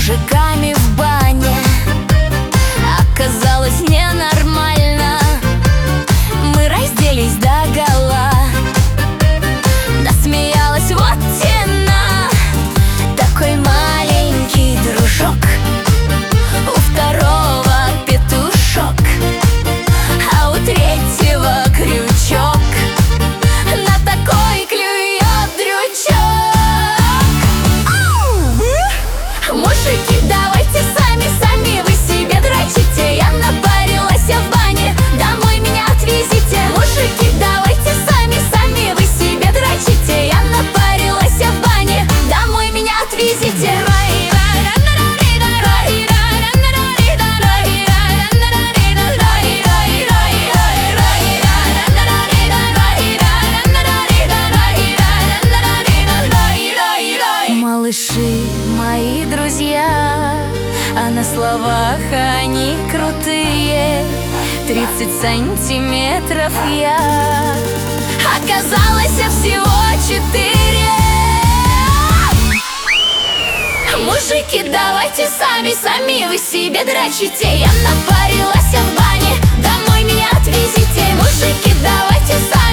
мужиками в бане. Оказалось ненормально. Мы разделись догола. Насмеялась вот тена. Такой маленький дружок, у второго петушок, а у третьего крючок. На такой клюет дрючок. Мужики, давайте сами вы себе дрочите. Я напарилась в бане, домой меня отвезите. Мужики, давайте сами вы себе дрочите. Я напарилась в бане, домой меня отвезите. Малыши мои друзья, а на словах они крутые. 30 сантиметров я, оказалось всего 4. Мужики, давайте сами вы себе дрочите. Я напарилась в бане, домой меня отвезите. Мужики, давайте сами